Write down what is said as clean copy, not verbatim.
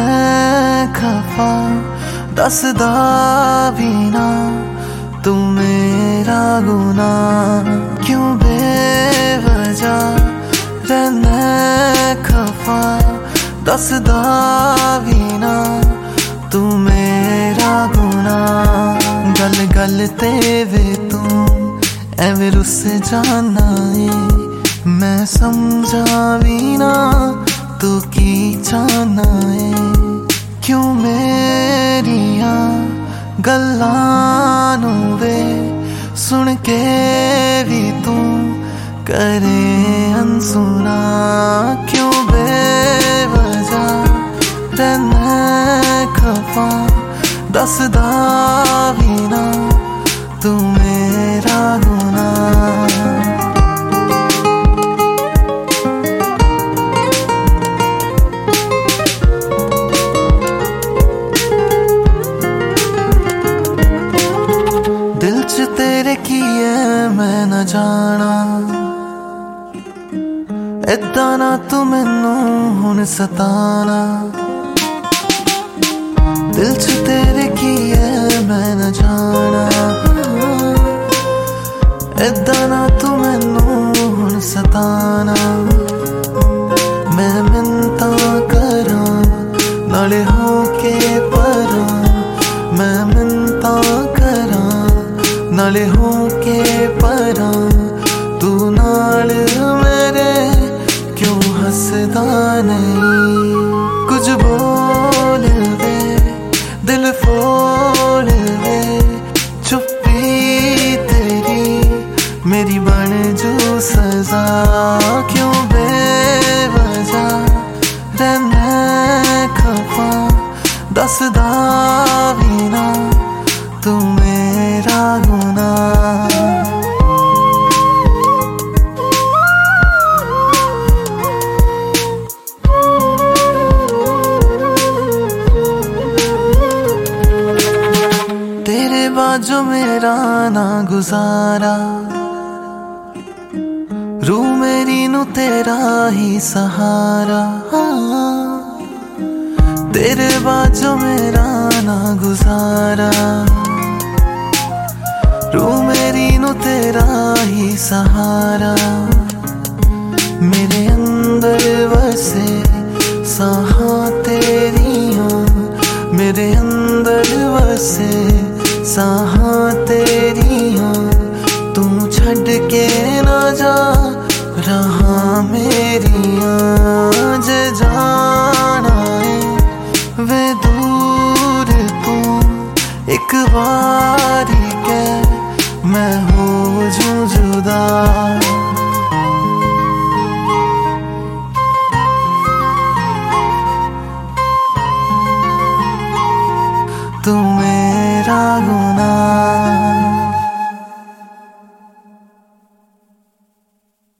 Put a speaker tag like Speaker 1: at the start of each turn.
Speaker 1: खफा दसदा भी ना तू मेरा गुनाह, क्यों बेवजह रहना खफा दसदा भी ना तू मेरा गुनाह। गल गल ते वे तू एवें रुस जाना है, मैं समझा भी ना तू की चाहना है, क्यों मेरिया गल्लां नू वे सुन के भी तू करे अनसुना, क्यों बेवजह रहना खफा दसदा भी ना तू मेरा गुनाह। दिल च तेरे की है मैं न जाना, इदा ना तू मैनू हुण सताना। दिल च तेरे की है मैं न जाना, इदा ना तू मैनू हुण सताना। मैं मिन्नतां करां नाले हो के परां, मैं मिन्नतां करां नाले हो के परां, तू नाल मेरे क्यों हसदा नहीं। कुछ बोल दे दिल फोड़ दे, चुप्पी तेरी मेरी बन जो सजा, क्यों बेवजह रहना खफा दसदा भी ना तू मेरा गुनाह। तेरे बाजो मेरा ना गुजारा, रू मेरी नू तेरा ही सहारा। तेरे बाजो मेरा ना गुजारा, रू मेरी नू तेरा ही सहारा। मेरे अंदर वसे साहा तेरियां, मेरे अंदर वसे साहा तेरियां, तू छड़ के ना जा रहा मेरियां। जे जाना है वे दूर तू एक बारी के मैं हो जूं जुदा। तू मेरा गुनाह।